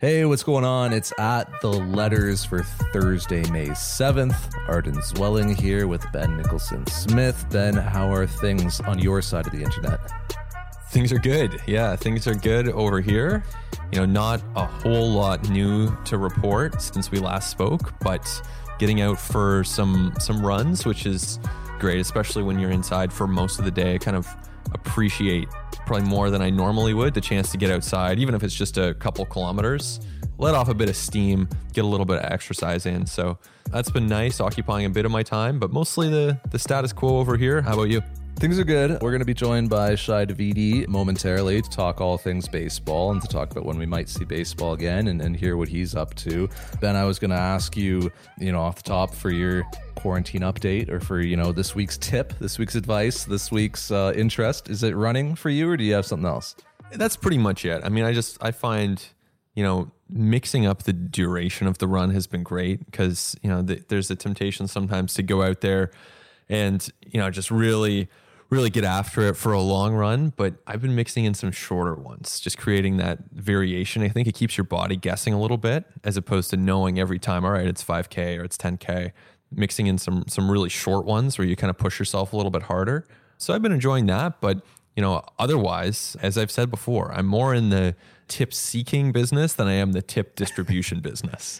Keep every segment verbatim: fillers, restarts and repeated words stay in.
Hey, what's going on? It's at the letters for Thursday, May seventh. Arden Zwelling here with Ben Nicholson Smith. Ben, how are things on your side of the internet? Things are good. Yeah, things are good over here. You know, not a whole lot new to report since we last spoke, but getting out for some some runs, which is great, especially when you're inside for most of the day. I kind of appreciate probably more than I normally would the chance to get outside, even if it's just a couple kilometers, let off a bit of steam, get a little bit of exercise in. So that's been nice, occupying a bit of my time, but mostly the the status quo over here. How about you? Things are good. We're going to be joined by Shai Davidi momentarily to talk all things baseball and to talk about when we might see baseball again and, and hear what he's up to. Ben, I was going to ask you, you know, off the top for your quarantine update or for, you know, this week's tip, this week's advice, this week's uh, interest. Is it running for you or do you have something else? That's pretty much it. I mean, I just, I find, you know, mixing up the duration of the run has been great because, you know, the, there's a temptation sometimes to go out there and, you know, just really... really get after it for a long run, but I've been mixing in some shorter ones, just creating that variation. I think it keeps your body guessing a little bit as opposed to knowing every time, all right, it's five K or it's ten K, mixing in some some really short ones where you kind of push yourself a little bit harder. So I've been enjoying that, but you know, otherwise, as I've said before, I'm more in the tip seeking business than I am the tip distribution business.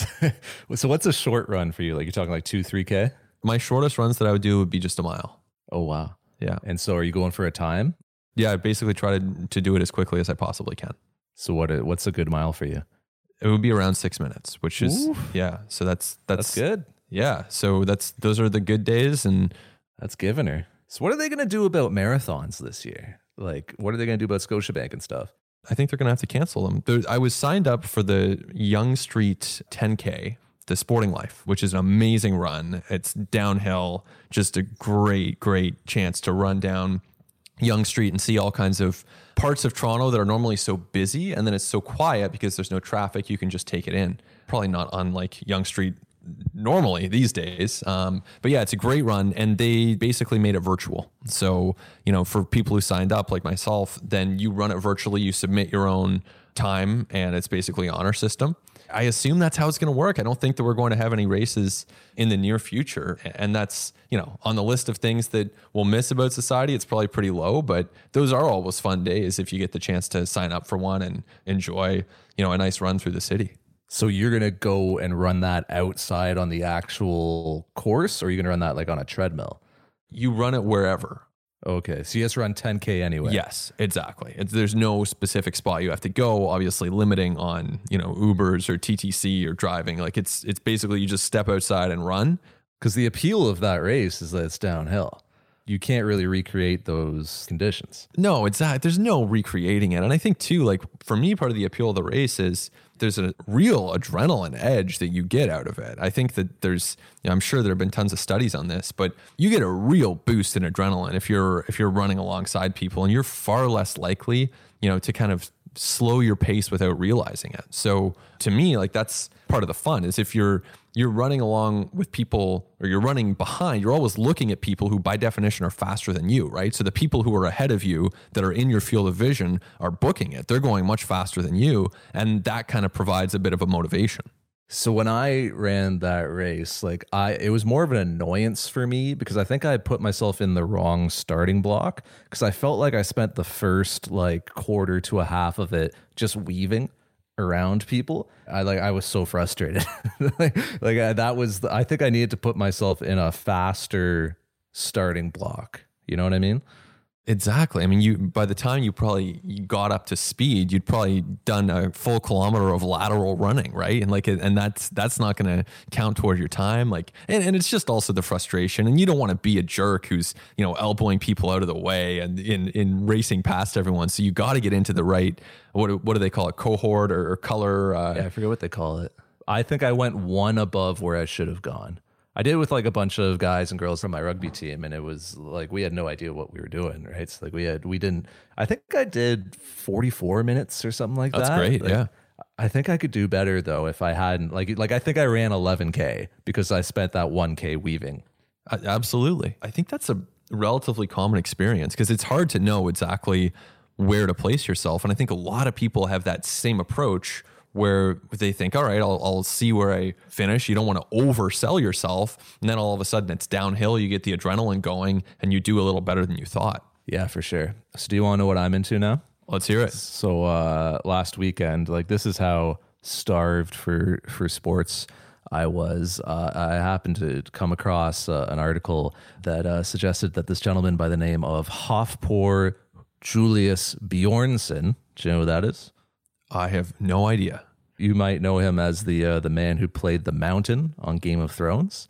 So what's a short run for you? Like you're talking like two, three K? My shortest runs that I would do would be just a mile. Oh, wow. Yeah. And so are you going for a time? Yeah, I basically try to, to do it as quickly as I possibly can. So what? what's a good mile for you? It would be around six minutes, which is, Ooh. yeah. So that's, that's, That's good. Yeah. So that's, those are the good days. And That's giving her. So what are they going to do about marathons this year? Like, what are they going to do about Scotiabank and stuff? I think they're going to have to cancel them. There, I was signed up for the Yonge Street ten K, the Sporting Life, which is an amazing run. It's downhill, just a great, great chance to run down Yonge Street and see all kinds of parts of Toronto that are normally so busy. And then it's so quiet because there's no traffic. You can just take it in. Probably not unlike Yonge Street normally these days. Um, but yeah, it's a great run. And they basically made it virtual. So, you know, for people who signed up like myself, then you run it virtually, you submit your own time, and it's basically honor system. I assume that's how it's going to work. I don't think that we're going to have any races in the near future. And that's, you know, on the list of things that we'll miss about society, it's probably pretty low, but those are always fun days if you get the chance to sign up for one and enjoy, you know, a nice run through the city. So you're going to go and run that outside on the actual course, or are you going to run that like on a treadmill? You run it wherever. Okay, so you just run ten K anyway. Yes, exactly. It's, there's no specific spot you have to go, obviously limiting on, you know, Ubers or T T C or driving. Like it's it's basically you just step outside and run. Because the appeal of that race is that it's downhill. You can't really recreate those conditions. No, it's not. There's no recreating it. And I think too, like for me, part of the appeal of the race is there's a real adrenaline edge that you get out of it. I think that there's, you know, I'm sure there have been tons of studies on this, but you get a real boost in adrenaline if you're, if you're running alongside people, and you're far less likely, you know, to kind of slow your pace without realizing it. So to me, like that's part of the fun is if you're, you're running along with people or you're running behind, you're always looking at people who by definition are faster than you, right? So the people who are ahead of you that are in your field of vision are booking it. They're going much faster than you. And that kind of provides a bit of a motivation. So when I ran that race, like I, it was more of an annoyance for me because I think I put myself in the wrong starting block because I felt like I spent the first like quarter to a half of it just weaving around people. I like I was so frustrated. like like I, that was the, I think I needed to put myself in a faster starting block. You know what I mean? Exactly. I mean, you by the time you probably you got up to speed, you'd probably done a full kilometer of lateral running, right? And like, and that's that's not going to count toward your time. Like, and, and it's just also the frustration. And you don't want to be a jerk who's, you know, elbowing people out of the way and in in racing past everyone. So you got to get into the right. What what do they call it? Cohort or, or color? Uh, yeah, I forget what they call it. I think I went one above where I should have gone. I did with like a bunch of guys and girls from my rugby team, and it was like we had no idea what we were doing, right? So like we had we didn't. I think I did forty-four minutes or something like That's that. That's great, like, yeah. I think I could do better though if I hadn't like like I think I ran eleven K because I spent that one K weaving. Uh, absolutely, I think that's a relatively common experience because it's hard to know exactly where to place yourself, and I think a lot of people have that same approach where they think, all right, I'll, I'll see where I finish. You don't want to oversell yourself. And then all of a sudden it's downhill. You get the adrenaline going and you do a little better than you thought. Yeah, for sure. So do you want to know what I'm into now? Let's hear it. So uh, last weekend, like this is how starved for, for sports I was. Uh, I happened to come across uh, an article that uh, suggested that this gentleman by the name of Hafthor Julius Bjornsson, do you know who that is? I have no idea. You might know him as the uh, the man who played the Mountain on Game of Thrones.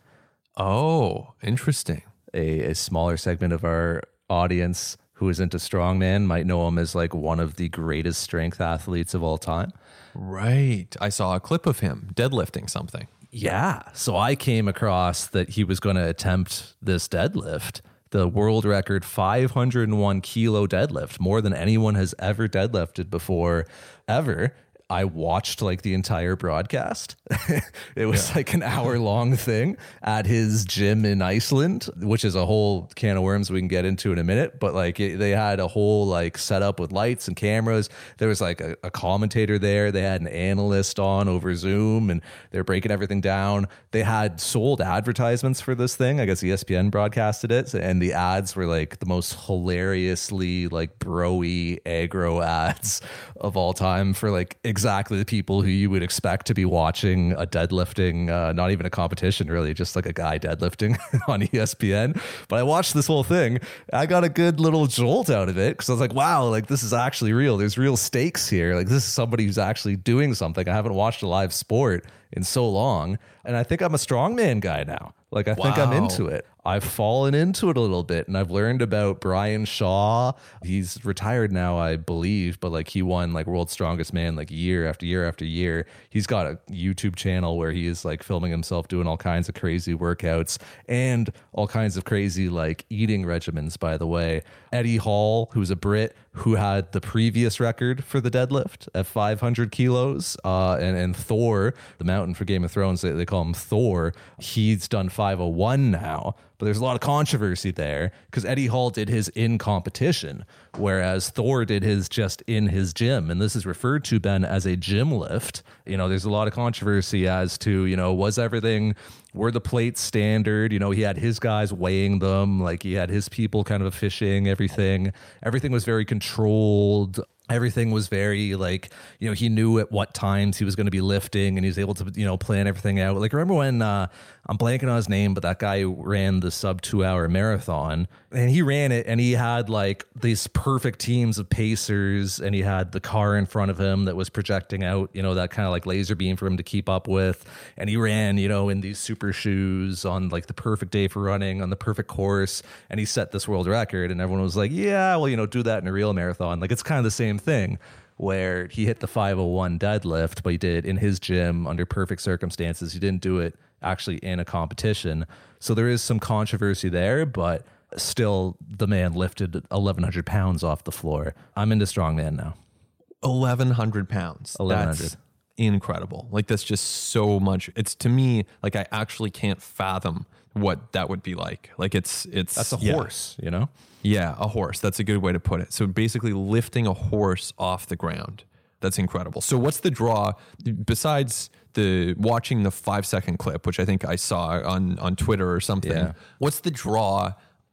Oh, interesting. A, a smaller segment of our audience who is into strongman might know him as like one of the greatest strength athletes of all time. Right. I saw a clip of him deadlifting something. Yeah. So I came across that he was going to attempt this deadlift, the world record five hundred one kilo deadlift, more than anyone has ever deadlifted before, ever. I watched like the entire broadcast. It was yeah. like an hour long thing at his gym in Iceland, which is a whole can of worms we can get into in a minute. But like it, they had a whole like setup with lights and cameras. There was like a, a commentator there. They had an analyst on over Zoom and they're breaking everything down. They had sold advertisements for this thing. I guess E S P N broadcasted it. And the ads were like the most hilariously like bro-y aggro ads of all time for like exactly the people who you would expect to be watching a deadlifting, uh, not even a competition really, just like a guy deadlifting on E S P N. But I watched this whole thing. I got a good little jolt out of it because I was like, wow, like this is actually real. There's real stakes here. Like this is somebody who's actually doing something. I haven't watched a live sport in so long. And I think I'm a strongman guy now. Like I wow. think I'm into it. I've fallen into it a little bit and I've learned about Brian Shaw. He's retired now, I believe, but like he won like World's Strongest Man like year after year after year. He's got a YouTube channel where he is like filming himself doing all kinds of crazy workouts and all kinds of crazy like eating regimens, by the way. Eddie Hall, who's a Brit, who had the previous record for the deadlift at five hundred kilos, uh, and, and Thor, the Mountain for Game of Thrones, they, they call him Thor. He's done five oh one now. But there's a lot of controversy there because Eddie Hall did his in competition, whereas Thor did his just in his gym. And this is referred to, Ben, as a gym lift. You know, there's a lot of controversy as to, you know, was everything, were the plates standard? You know, he had his guys weighing them, like he had his people kind of fishing everything. Everything was very controlled. Everything was very like, you know, he knew at what times he was going to be lifting and he was able to, you know, plan everything out. Like, remember when uh, I'm blanking on his name, but that guy who ran the sub two hour marathon and he ran it and he had like these perfect teams of pacers and he had the car in front of him that was projecting out, you know, that kind of like laser beam for him to keep up with. And he ran, you know, in these super shoes on like the perfect day for running on the perfect course. And he set this world record and everyone was like, yeah, well, you know, do that in a real marathon. Like it's kind of the same thing where he hit the five oh one deadlift, but he did it in his gym under perfect circumstances. He didn't do it actually in a competition. So there is some controversy there, but still the man lifted eleven hundred pounds off the floor. I'm into strongman now. eleven hundred pounds. eleven hundred. That's incredible. Like that's just so much. It's to me, like I actually can't fathom what that would be like. Like it's, it's, that's a yeah. horse, you know? Yeah, a horse. That's a good way to put it. So basically lifting a horse off the ground. That's incredible. So what's the draw besides the watching the five second clip, which I think I saw on, on Twitter or something? Yeah. What's the draw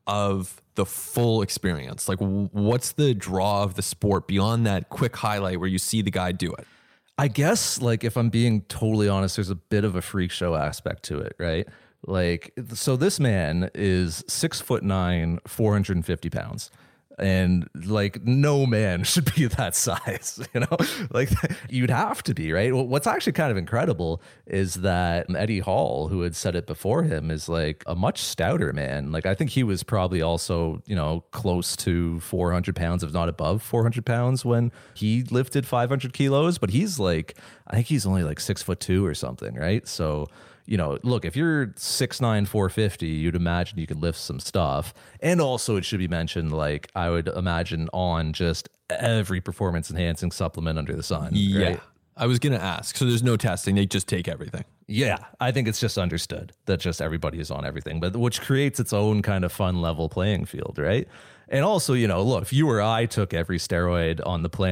of the full experience? Like what's the draw of the sport beyond that quick highlight where you see the guy do it? I guess like if I'm being totally honest, there's a bit of a freak show aspect to it, right? Like, so this man is six foot nine, four hundred fifty pounds. And like no man should be that size, you know, like you'd have to be, right? Well, what's actually kind of incredible is that Eddie Hall, who had said it before him, is like a much stouter man. Like I think he was probably also, you know, close to four hundred pounds, if not above four hundred pounds when he lifted five hundred kilos. But he's like, I think he's only like six foot two or something, right? So, you know, look, if you're six nine, four fifty, you'd imagine you could lift some stuff. And also it should be mentioned, like I would imagine on just every performance enhancing supplement under the sun. Yeah. Right? I was going to ask. So there's no testing. They just take everything. Yeah. I think it's just understood that just everybody is on everything, but which creates its own kind of fun level playing field. Right. And also, you know, look, if you or I took every steroid on the planet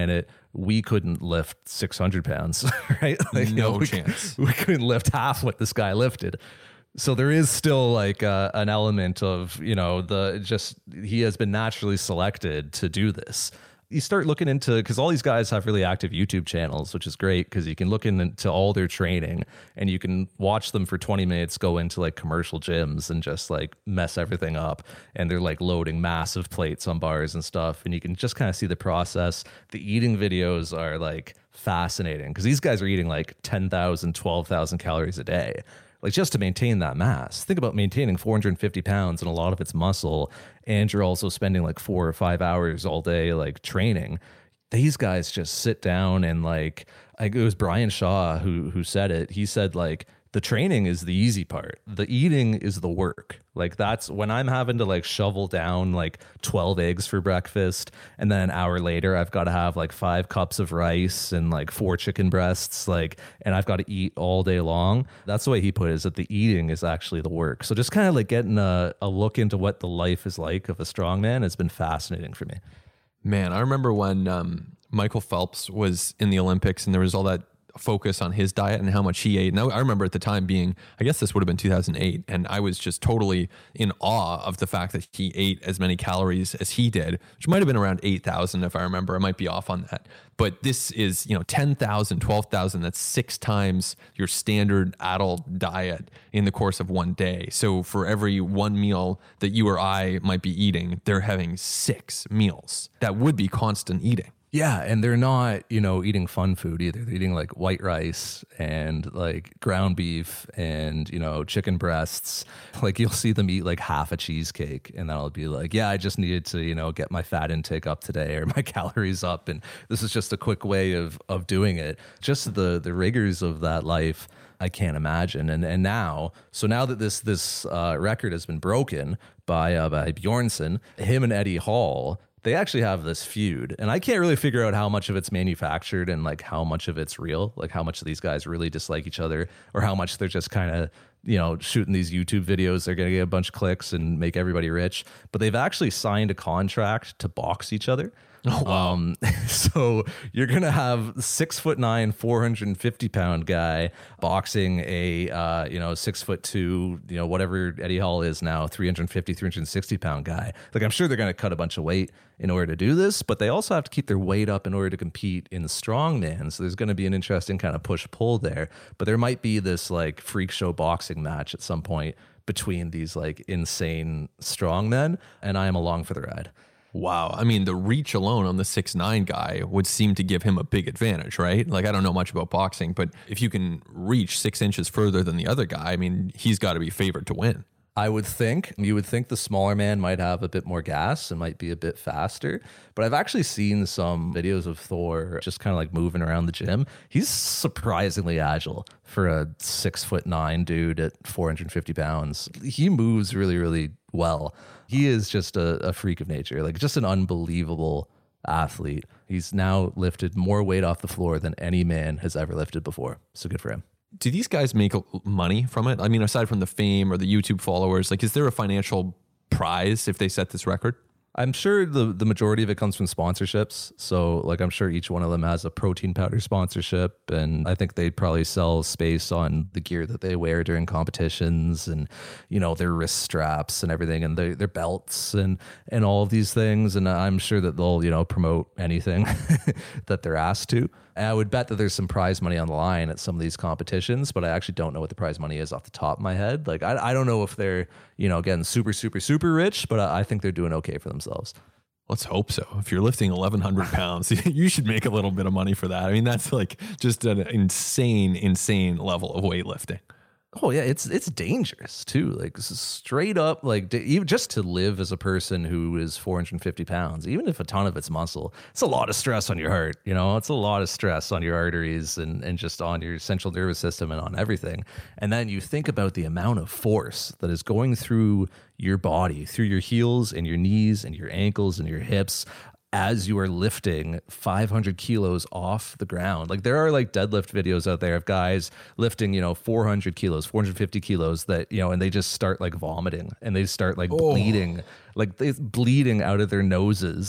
we couldn't lift six hundred pounds, right? Like, no you know, we, chance. We couldn't lift half what this guy lifted. So there is still like uh, an element of, you know, the just he has been naturally selected to do this. You start looking into, because all these guys have really active YouTube channels, which is great because you can look into all their training and you can watch them for twenty minutes go into like commercial gyms and just like mess everything up. And they're like loading massive plates on bars and stuff. And you can just kind of see the process. The eating videos are like fascinating because these guys are eating like ten thousand, twelve thousand calories a day. Like just to maintain that mass. Think about maintaining four hundred fifty pounds and a lot of it's muscle. And you're also spending like four or five hours all day, like training. These guys just sit down and like, it was Brian Shaw who, who said it. He said like, the training is the easy part. The eating is the work. Like that's when I'm having to like shovel down like twelve eggs for breakfast. And then an hour later, I've got to have like five cups of rice and like four chicken breasts. Like, and I've got to eat all day long. That's the way he put it, is that the eating is actually the work. So just kind of like getting a, a look into what the life is like of a strongman has been fascinating for me. Man, I remember when um, Michael Phelps was in the Olympics and there was all that focus on his diet and how much he ate. And I, I remember at the time being, I guess this would have been two thousand eight, and I was just totally in awe of the fact that he ate as many calories as he did, which might have been around eight thousand if I remember. I might be off on that. But this is, you know, ten thousand, twelve thousand. That's six times your standard adult diet in the course of one day. So for every one meal that you or I might be eating, they're having six meals. That would be constant eating. Yeah, and they're not, you know, eating fun food either. They're eating like white rice and like ground beef and, you know, chicken breasts. Like you'll see them eat like half a cheesecake and that'll be like, yeah, I just needed to, you know, get my fat intake up today or my calories up. And this is just a quick way of of doing it. Just the the rigors of that life, I can't imagine. And and now, so now that this this uh, record has been broken by uh, by Bjornsson, him and Eddie Hall, they actually have this feud, and I can't really figure out how much of it's manufactured and like how much of it's real, like how much of these guys really dislike each other or how much they're just kind of, you know, shooting these YouTube videos. They're going to get a bunch of clicks and make everybody rich, but they've actually signed a contract to box each other. Oh, wow. Um, so you're going to have six foot nine, four hundred fifty pound guy boxing a, uh, you know, six foot two, you know, whatever Eddie Hall is now, three hundred fifty, three hundred sixty pound guy. Like, I'm sure they're going to cut a bunch of weight in order to do this, but they also have to keep their weight up in order to compete in the strongman. So there's going to be an interesting kind of push pull there, but there might be this like freak show boxing match at some point between these like insane strongmen, and I am along for the ride. Wow. I mean, the reach alone on the six nine guy would seem to give him a big advantage, right? Like, I don't know much about boxing, but if you can reach six inches further than the other guy, I mean, he's got to be favored to win. I would think. You would think the smaller man might have a bit more gas and might be a bit faster. But I've actually seen some videos of Thor just kind of like moving around the gym. He's surprisingly agile for a six foot nine dude at four hundred fifty pounds. He moves really, really well. He is just a, a freak of nature, like just an unbelievable athlete. He's now lifted more weight off the floor than any man has ever lifted before. So good for him. Do these guys make money from it? I mean, aside from the fame or the YouTube followers, like, is there a financial prize if they set this record? I'm sure the, the majority of it comes from sponsorships. So like, I'm sure each one of them has a protein powder sponsorship. And I think they probably sell space on the gear that they wear during competitions and, you know, their wrist straps and everything and their, their belts and, and all of these things. And I'm sure that they'll, you know, promote anything that they're asked to. And I would bet that there's some prize money on the line at some of these competitions, but I actually don't know what the prize money is off the top of my head. Like, I, I don't know if they're, you know, again, super, super, super rich, but I, I think they're doing okay for themselves. Let's hope so. If you're lifting eleven hundred pounds, you should make a little bit of money for that. I mean, that's like just an insane, insane level of weightlifting. Oh yeah, it's it's dangerous too. Like straight up, like even just to live as a person who is four hundred fifty pounds, even if a ton of it's muscle, it's a lot of stress on your heart. You know, it's a lot of stress on your arteries and and just on your central nervous system and on everything. And then you think about the amount of force that is going through your body, through your heels and your knees and your ankles and your hips, as you are lifting five hundred kilos off the ground. Like there are like deadlift videos out there of guys lifting, you know, four hundred kilos, four hundred fifty kilos that, you know, and they just start like vomiting and they start like oh. bleeding, like they bleeding out of their noses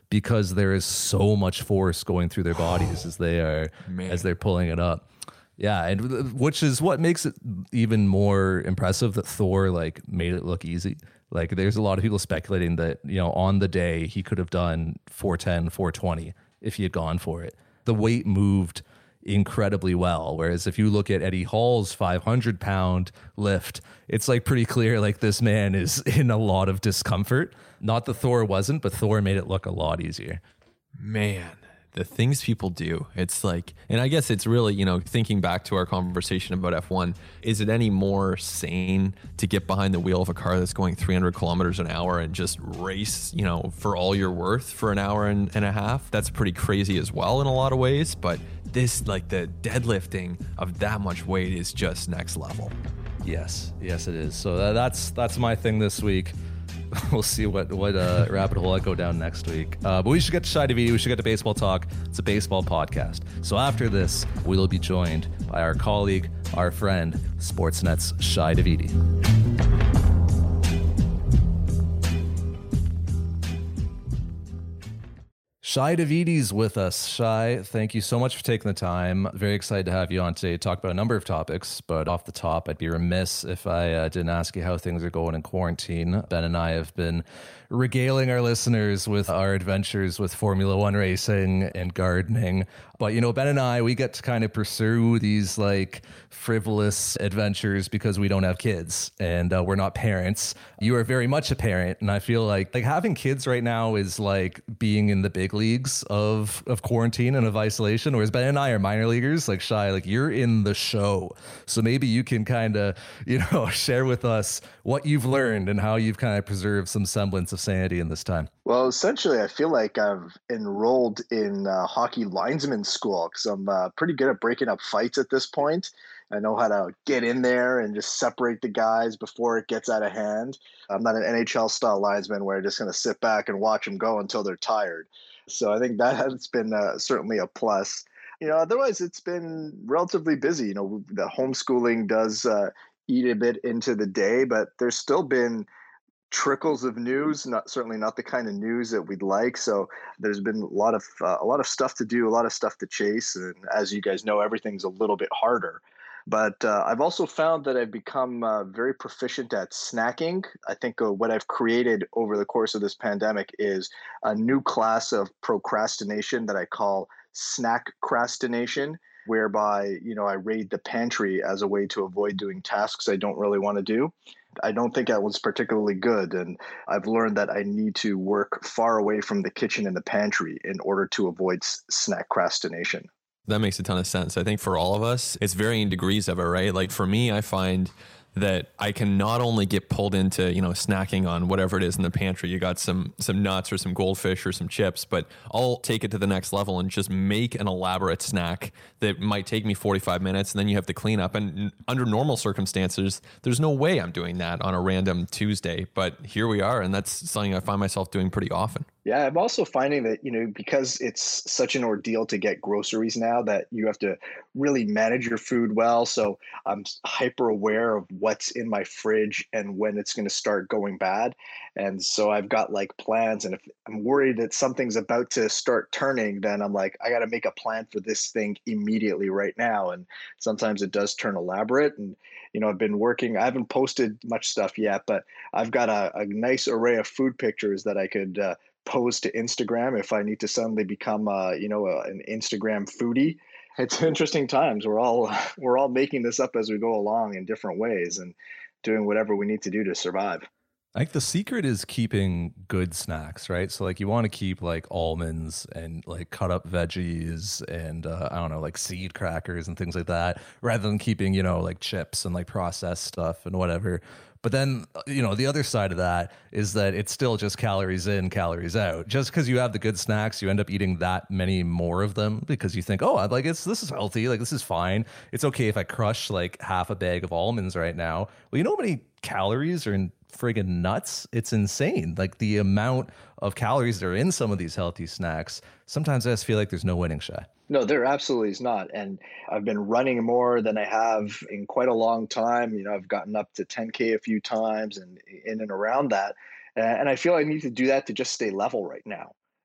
because there is so much force going through their bodies as they are Man. as they're pulling it up. Yeah, and which is what makes it even more impressive that Thor like made it look easy. Like there's a lot of people speculating that, you know, on the day he could have done four ten, four twenty if he had gone for it. The weight moved incredibly well. Whereas if you look at Eddie Hall's five hundred pound lift, it's like pretty clear like this man is in a lot of discomfort. Not that Thor wasn't, but Thor made it look a lot easier. Man, the things people do. It's like, and I guess it's really, you know, thinking back to our conversation about F one, is it any more sane to get behind the wheel of a car that's going three hundred kilometers an hour and just race, you know, for all you're worth for an hour and, and a half? That's pretty crazy as well in a lot of ways. But this, like the deadlifting of that much weight is just next level. Yes, yes, it is. So that, that's that's my thing this week. We'll see what what uh, rabbit hole I go down next week. Uh, but we should get to Shi Davidi. We should get to Baseball Talk. It's a baseball podcast. So after this, we'll be joined by our colleague, our friend, Sportsnet's Shi Davidi. Shi Davidi's with us. Shi, thank you so much for taking the time. Very excited to have you on today to talk about a number of topics, but off the top, I'd be remiss if I uh, didn't ask you how things are going in quarantine. Ben and I have been regaling our listeners with our adventures with Formula One racing and gardening. But, you know, Ben and I, we get to kind of pursue these like frivolous adventures because we don't have kids and uh, we're not parents. You are very much a parent. And I feel like like having kids right now is like being in the big leagues of, of quarantine and of isolation. Whereas Ben and I are minor leaguers, like Shi, like you're in the show. So maybe you can kind of, you know, share with us what you've learned and how you've kind of preserved some semblance of sanity in this time. Well, essentially, I feel like I've enrolled in uh, hockey linesman school because I'm uh, pretty good at breaking up fights at this point. I know how to get in there and just separate the guys before it gets out of hand. I'm not an N H L-style linesman where I'm just going to sit back and watch them go until they're tired. So I think that has been uh, certainly a plus. You know, otherwise, it's been relatively busy. You know, the homeschooling does uh, eat a bit into the day, but there's still been trickles of news, not certainly not the kind of news that we'd like. So there's been a lot of uh, a lot of stuff to do, a lot of stuff to chase, and as you guys know, everything's a little bit harder. But uh, I've also found that I've become uh, very proficient at snacking. I think uh, what I've created over the course of this pandemic is a new class of procrastination that I call snack-crastination, whereby, you know, I raid the pantry as a way to avoid doing tasks I don't really want to do. I don't think that was particularly good. And I've learned that I need to work far away from the kitchen and the pantry in order to avoid s- snack-crastination. That makes a ton of sense. I think for all of us, it's varying degrees of it, right? Like for me, I find that I can not only get pulled into, you know, snacking on whatever it is in the pantry. You got some some nuts or some goldfish or some chips, but I'll take it to the next level and just make an elaborate snack that might take me forty-five minutes, and then you have to clean up. And under normal circumstances, there's no way I'm doing that on a random Tuesday, but here we are, and that's something I find myself doing pretty often. Yeah, I'm also finding that, you know, because it's such an ordeal to get groceries now that you have to really manage your food well. So I'm hyper aware of what's in my fridge and when it's going to start going bad. And so I've got like plans. And if I'm worried that something's about to start turning, then I'm like, I got to make a plan for this thing immediately right now. And sometimes it does turn elaborate. And, you know, I've been working, I haven't posted much stuff yet, but I've got a, a nice array of food pictures that I could uh, post to Instagram if I need to suddenly become, uh, you know, uh, an Instagram foodie. It's interesting times. We're all we're all making this up as we go along in different ways and doing whatever we need to do to survive. I think the secret is keeping good snacks, right? So like you want to keep like almonds and like cut up veggies and uh, I don't know, like seed crackers and things like that, rather than keeping, you know, like chips and like processed stuff and whatever. But then, you know, the other side of that is that it's still just calories in, calories out. Just because you have the good snacks, you end up eating that many more of them because you think, oh, I'd like it's this is healthy, like this is fine. It's okay if I crush like half a bag of almonds right now. Well, you know how many calories are in friggin' nuts? It's insane. Like the amount of calories that are in some of these healthy snacks. Sometimes I just feel like there's no winning, Shi. No, there absolutely is not. And I've been running more than I have in quite a long time. You know, I've gotten up to ten K a few times and in and around that. And I feel I need to do that to just stay level right now.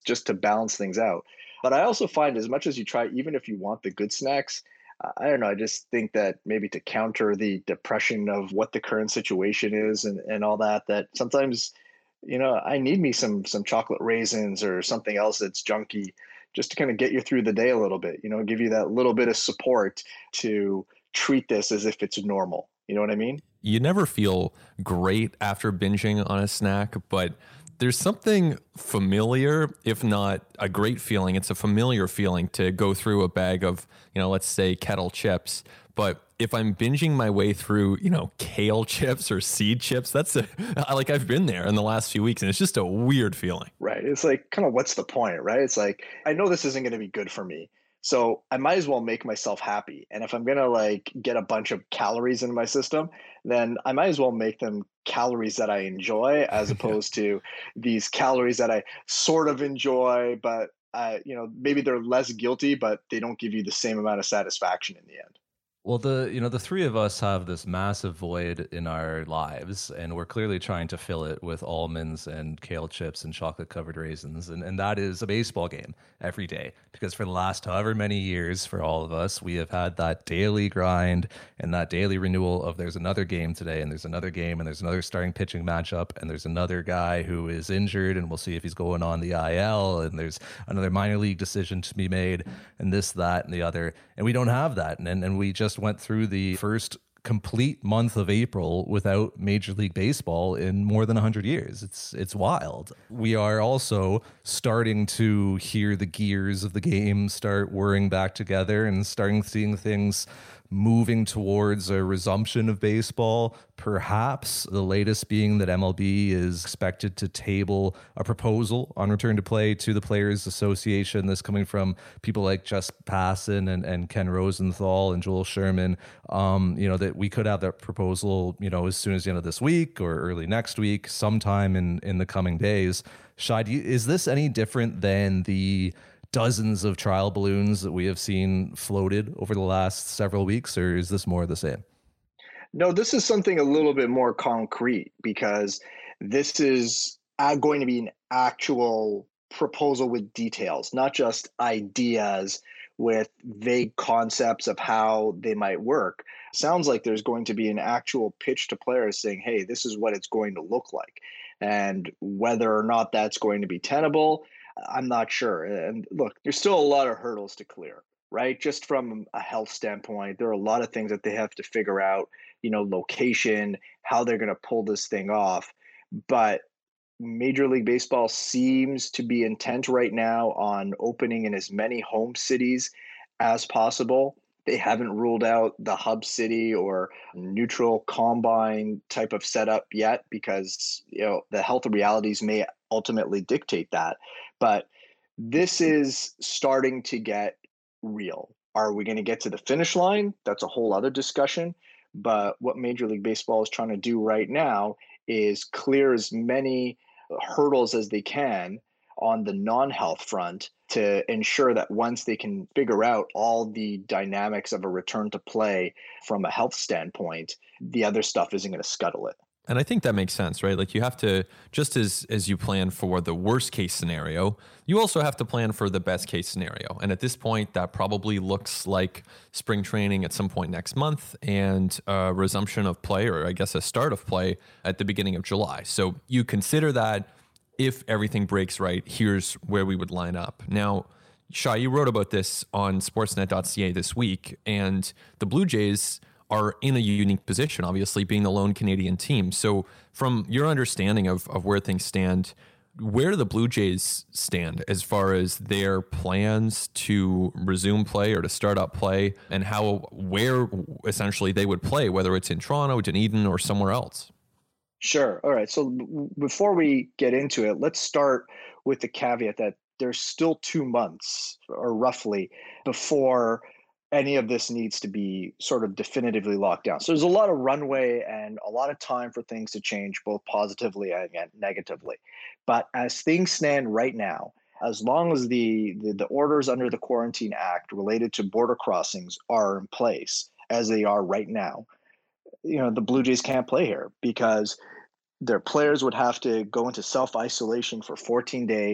just to balance things out. But I also find as much as you try, even if you want the good snacks, uh, I don't know. I just think that maybe to counter the depression of what the current situation is and, and all that, that sometimes, you know, I need me some some chocolate raisins or something else that's junky just to kind of get you through the day a little bit, you know, give you that little bit of support to treat this as if it's normal. You know what I mean? You never feel great after binging on a snack, but there's something familiar, if not a great feeling. It's a familiar feeling to go through a bag of, you know, let's say kettle chips. But if I'm binging my way through, you know, kale chips or seed chips, that's a, like I've been there in the last few weeks and it's just a weird feeling. Right. It's like, kind of what's the point, right? It's like, I know this isn't going to be good for me. So I might as well make myself happy. And if I'm going to like get a bunch of calories in my system, then I might as well make them calories that I enjoy as opposed to these calories that I sort of enjoy, but uh, you know, maybe they're less guilty, but they don't give you the same amount of satisfaction in the end. Well, the you know the three of us have this massive void in our lives, and we're clearly trying to fill it with almonds and kale chips and chocolate covered raisins, and and that is a baseball game every day. Because for the last however many years, for all of us, we have had that daily grind and that daily renewal of there's another game today, and there's another game, and there's another starting pitching matchup, and there's another guy who is injured, and we'll see if he's going on the I L, and there's another minor league decision to be made, and this, that, and the other, and we don't have that, and and we just went through the first complete month of April without Major League Baseball in more than one hundred years. It's it's wild. We are also starting to hear the gears of the game start whirring back together and starting seeing things moving towards a resumption of baseball, perhaps the latest being that M L B is expected to table a proposal on return to play to the Players Association. This coming from people like Jess Passan and, and Ken Rosenthal and Joel Sherman, um, you know, that we could have that proposal, you know, as soon as the end of this week or early next week, sometime in, in the coming days. Shai, do you, is this any different than the dozens of trial balloons that we have seen floated over the last several weeks, or is this more of the same? No, this is something a little bit more concrete because this is uh, going to be an actual proposal with details, not just ideas with vague concepts of how they might work. Sounds like there's going to be an actual pitch to players saying, hey, this is what it's going to look like. And whether or not that's going to be tenable, I'm not sure. And look, there's still a lot of hurdles to clear, right? Just from a health standpoint, there are a lot of things that they have to figure out, you know, location, how they're going to pull this thing off. But Major League Baseball seems to be intent right now on opening in as many home cities as possible. They haven't ruled out the hub city or neutral combine type of setup yet because, you know, the health realities may ultimately dictate that. But this is starting to get real. Are we going to get to the finish line? That's a whole other discussion. But what Major League Baseball is trying to do right now is clear as many hurdles as they can on the non-health front to ensure that once they can figure out all the dynamics of a return to play from a health standpoint, the other stuff isn't going to scuttle it. And I think that makes sense, right? Like you have to, just as as you plan for the worst case scenario, you also have to plan for the best case scenario. And at this point, that probably looks like spring training at some point next month and a resumption of play, or I guess a start of play at the beginning of July. So you consider that if everything breaks right, here's where we would line up. Now, Shai, you wrote about this on sportsnet dot c a this week, and the Blue Jays are in a unique position, obviously being the lone Canadian team. So from your understanding of, of where things stand, where do the Blue Jays stand as far as their plans to resume play or to start up play, and how, where essentially they would play, whether it's in Toronto, Dunedin, or somewhere else? Sure. All right. So b- before we get into it, let's start with the caveat that there's still two months or roughly before any of this needs to be sort of definitively locked down. So there's a lot of runway and a lot of time for things to change, both positively and negatively. But as things stand right now, as long as the, the, the orders under the Quarantine Act related to border crossings are in place, as they are right now, you know, the Blue Jays can't play here because their players would have to go into self-isolation for fourteen days.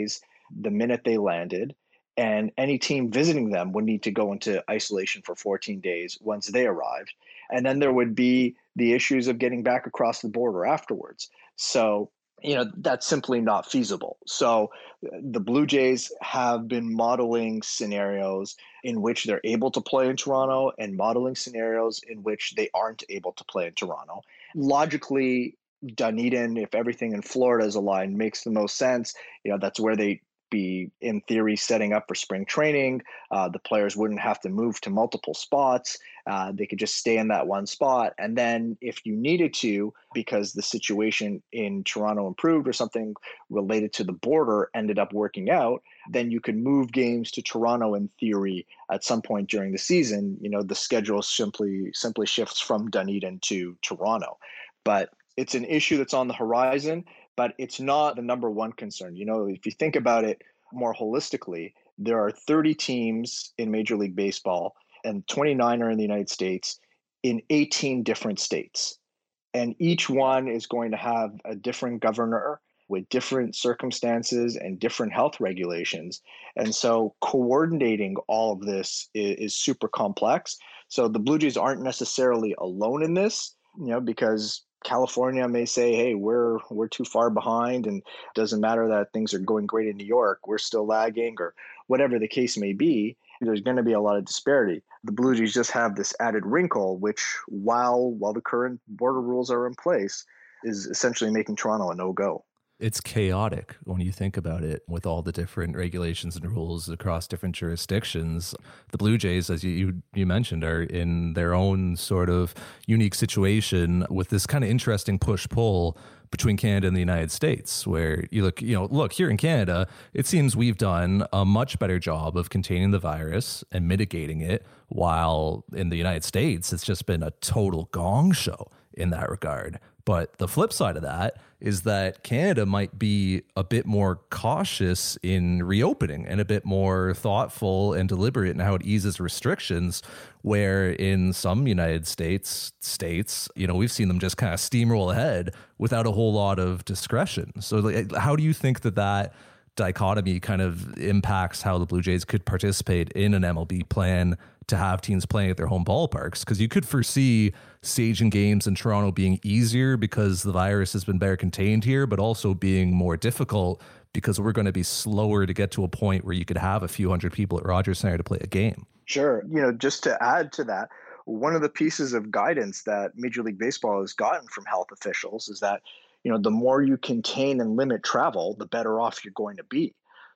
the minute they landed, and any team visiting them would need to go into isolation for fourteen days once they arrived. And then there would be the issues of getting back across the border afterwards. So, you know, that's simply not feasible. So the Blue Jays have been modeling scenarios in which they're able to play in Toronto and modeling scenarios in which they aren't able to play in Toronto. Logically, Dunedin, if everything in Florida is aligned, makes the most sense. You know, that's where they be in theory setting up for spring training. Uh, the players wouldn't have to move to multiple spots. Uh, they could just stay in that one spot. And then if you needed to, because the situation in Toronto improved or something related to the border ended up working out, then you could move games to Toronto in theory at some point during the season. You know, the schedule simply simply shifts from Dunedin to Toronto. But it's an issue that's on the horizon, but it's not the number one concern. You know, if you think about it more holistically, there are thirty teams in Major League Baseball, and twenty-nine are in the United States, in eighteen different states. And each one is going to have a different governor with different circumstances and different health regulations. And so coordinating all of this is, is super complex. So the Blue Jays aren't necessarily alone in this, you know, because California may say, hey, we're we're too far behind, and it doesn't matter that things are going great in New York, we're still lagging, or whatever the case may be. There's going to be a lot of disparity. The Blue Jays just have this added wrinkle, which while while the current border rules are in place, is essentially making Toronto a no-go. It's chaotic when you think about it, with all the different regulations and rules across different jurisdictions. The Blue Jays, as you, you, you mentioned, are in their own sort of unique situation with this kind of interesting push-pull between Canada and the United States, where you look, you know, look, here in Canada, it seems we've done a much better job of containing the virus and mitigating it, while in the United States, it's just been a total gong show in that regard. But the flip side of that is that Canada might be a bit more cautious in reopening and a bit more thoughtful and deliberate in how it eases restrictions, where in some United States states, you know, we've seen them just kind of steamroll ahead without a whole lot of discretion. So like, how do you think that that dichotomy kind of impacts how the Blue Jays could participate in an M L B plan to have teams playing at their home ballparks? Because you could foresee staging games in Toronto being easier because the virus has been better contained here, but also being more difficult because we're going to be slower to get to a point where you could have a few hundred people at Rogers Centre to play a game. Sure. You know, just to add to that, one of the pieces of guidance that Major League Baseball has gotten from health officials is that, you know, the more you contain and limit travel, the better off you're going to be.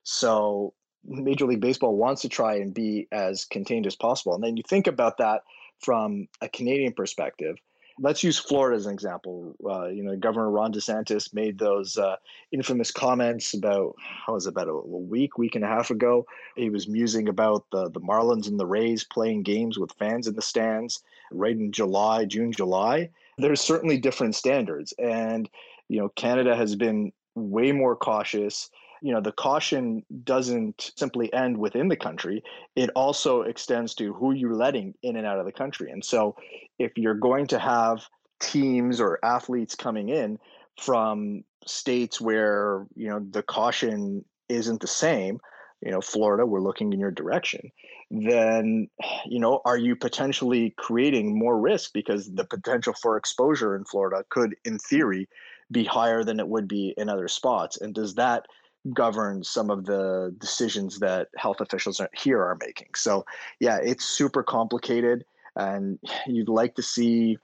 So Major League Baseball wants to try and be as contained as possible. And then you think about that from a Canadian perspective. Let's use Florida as an example. Uh, you know, Governor Ron DeSantis made those uh, infamous comments about, how was it, about a, a week, week and a half ago. He was musing about the, the Marlins and the Rays playing games with fans in the stands right in July, June, July. There's certainly different standards. And, you know, Canada has been way more cautious. You know, the caution doesn't simply end within the country. It also extends to who you're letting in and out of the country. And so if you're going to have teams or athletes coming in from states where, you know, the caution isn't the same, you know, Florida, we're looking in your direction, then, you know, are you potentially creating more risk because the potential for exposure in Florida could, in theory, be higher than it would be in other spots? And does that govern some of the decisions that health officials here are making? So, yeah, it's super complicated, and you'd like to see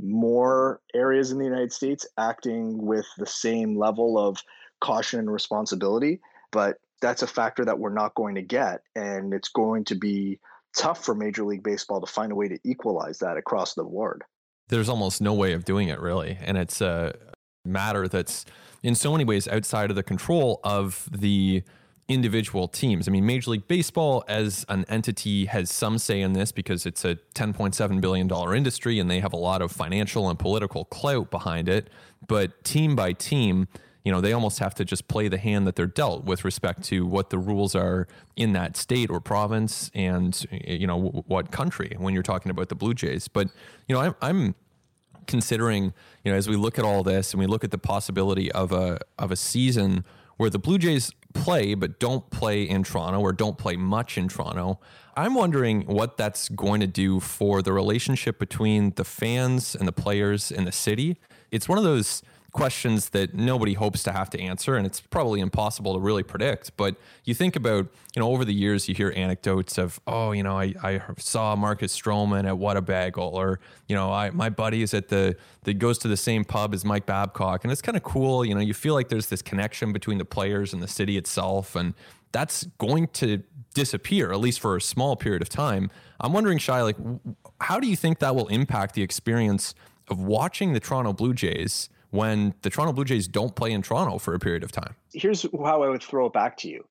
more areas in the United States acting with the same level of caution and responsibility, but that's a factor that we're not going to get, and it's going to be tough for Major League Baseball to find a way to equalize that across the board. There's almost no way of doing it, really, and it's a matter that's in so many ways outside of the control of the individual teams. I mean, Major League Baseball as an entity has some say in this because it's a ten point seven billion dollars industry and they have a lot of financial and political clout behind it. But team by team, you know, they almost have to just play the hand that they're dealt with respect to what the rules are in that state or province and, you know, what country when you're talking about the Blue Jays. But, you know, I'm, I'm considering, you know, as we look at all this and we look at the possibility of a of a season where the Blue Jays play, but don't play in Toronto or don't play much in Toronto. I'm wondering what that's going to do for the relationship between the fans and the players in the city. It's one of those questions that nobody hopes to have to answer, and it's probably impossible to really predict. But you think about, you know, over the years, you hear anecdotes of, oh, you know, I, I saw Marcus Stroman at Whataburger, or, you know, I my buddy is at the, that goes to the same pub as Mike Babcock. And it's kind of cool. You know, you feel like there's this connection between the players and the city itself, and that's going to disappear, at least for a small period of time. I'm wondering, Shai, like, how do you think that will impact the experience of watching the Toronto Blue Jays when the Toronto Blue Jays don't play in Toronto for a period of time? Here's how I would throw it back to you.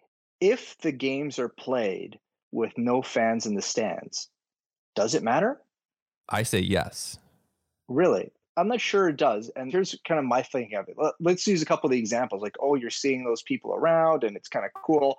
If the games are played with no fans in the stands, does it matter? I say yes. Really? I'm not sure it does. And here's kind of my thinking of it. Let's use a couple of the examples. Like, oh, you're seeing those people around and it's kind of cool.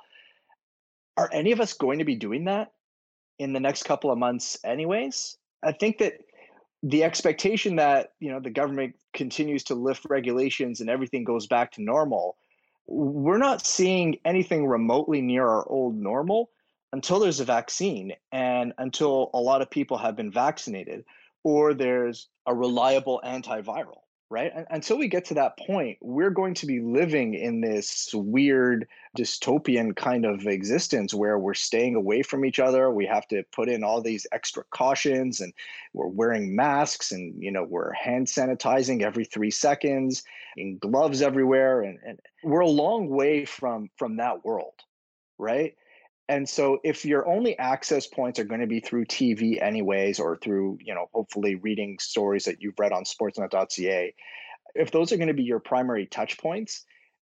Are any of us going to be doing that in the next couple of months anyways? I think that the expectation that, you know, the government continues to lift regulations and everything goes back to normal, we're not seeing anything remotely near our old normal until there's a vaccine and until a lot of people have been vaccinated or there's a reliable antiviral, right? And until we get to that point, we're going to be living in this weird dystopian kind of existence where we're staying away from each other. We have to put in all these extra cautions and we're wearing masks and, you know, we're hand sanitizing every three seconds and gloves everywhere. And, and we're a long way from, from that world, right? And so if your only access points are going to be through T V anyways, or through, you know, hopefully reading stories that you've read on sportsnet dot c a, if those are going to be your primary touch points,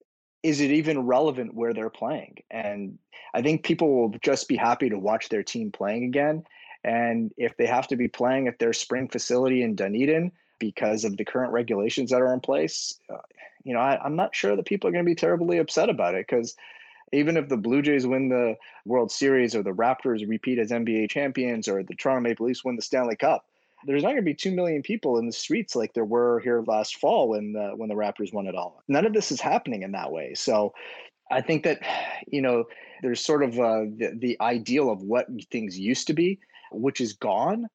is it even relevant where they're playing? And I think people will just be happy to watch their team playing again. And if they have to be playing at their spring facility in Dunedin because of the current regulations that are in place, uh, you know, I, I'm not sure that people are going to be terribly upset about it, because even if the Blue Jays win the World Series or the Raptors repeat as N B A champions or the Toronto Maple Leafs win the Stanley Cup, there's not going to be two million people in the streets like there were here last fall when the, when the Raptors won it all. None of this is happening in that way. So I think that, you know, there's sort of uh, the, the ideal of what things used to be, which is gone.